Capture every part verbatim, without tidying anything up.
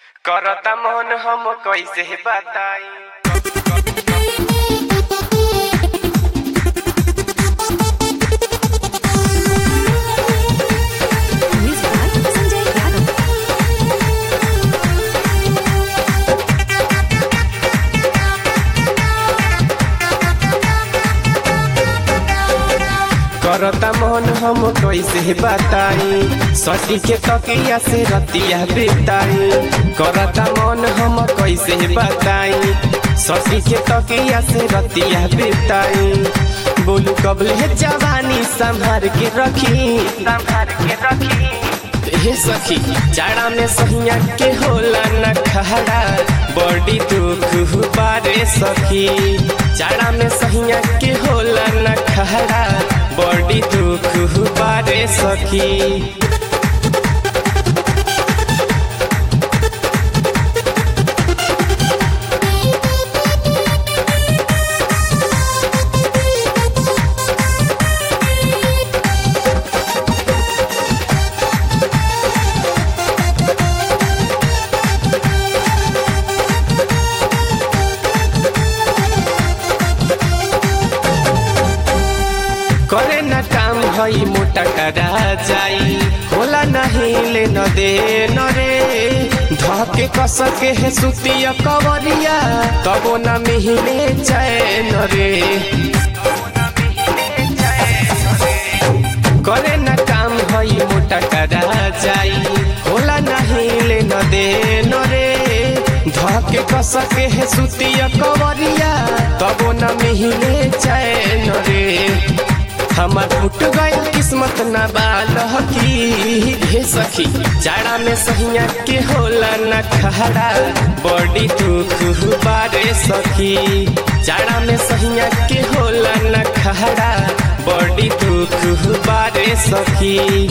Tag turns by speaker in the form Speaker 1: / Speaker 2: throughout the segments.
Speaker 1: करता मन हम कैसे बताई। करता मन हम कैसे बताई, सटी के तकिया से रतिया बिताई। करता मन हम कैसे बताई, सटी के तकिया से रतिया बिताई। बोलू कबले जवानी संभार के रखी, संभार के रखी। हे सखी जाड़ा में सहिया के होला न खहरा, बड़ी दुख बारे सखी। जाड़ा में सहिया के होला न खहरा, बड़ी दुख बारे सखी। करे न काम हई मोटा करा जाई, होला नहीं ले न दे न रे। धके कस के है सुतिया कवरिया, तबो न मिहिले चैन रे। करे न काम हई मोटा करा जाई, होला नहीं ले न दे न रे। धके कस के है सुतिया कवरिया, तबो न मिहिले चैन रे। हमार फुट गई किस्मत न बाल की, हे सखी जाड़ा में सहिया के होला न खहरा, बड़ी दुख बारे सखी। जाड़ा में सहिया के होला न खहरा, बड़ी दुख बारे सखी।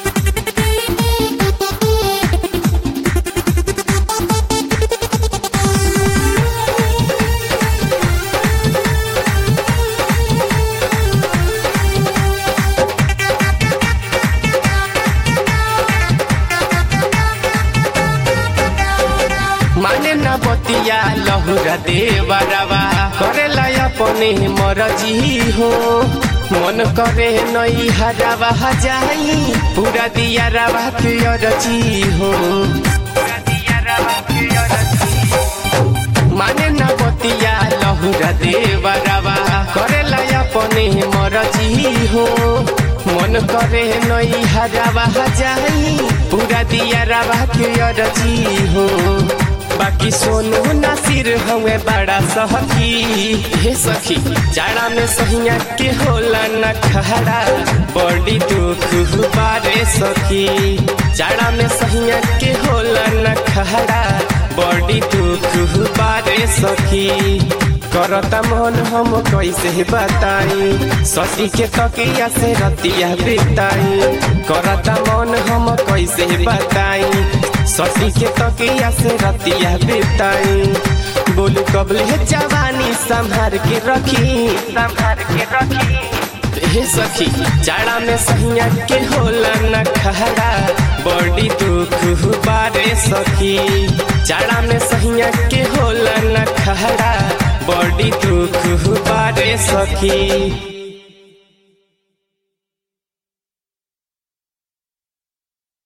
Speaker 1: माने न बतिया लहुरा देवरवा, करेला अपने मरजी हो। मन करे नई हरावा जाई, पूरा दिया रवा के अरजी हो। माने न बतिया लहुरा देवरवा, करेला अपने मरजी हो। मन करे नई हरावा जाई, पूरा दिया रवा के अरजी हो। बाकी सोनू नासिर हमें बड़ा सहकी, हे सखी जाड़ा में सहिया के होला न खहरा, बड़ी दुख बारे सखी। जाड़ा में सहिया के होला न खहरा, बड़ी दुख बारे सखी। करता मन हम कैसे बताई, सटी के तकिया से रतिया बिताई। करता मन हम कैसे बताई, सटी के तकिया से रतिया बिताई। बोलू कबले जवानी संभार के रखी, संभार के रखी। हे सखी जाड़ा में सहिया के होला न खहरा, बड़ी दुख बारे सखी। जाड़ा में सहिया के होला न खहरा, बड़ी दुख बारे सखी।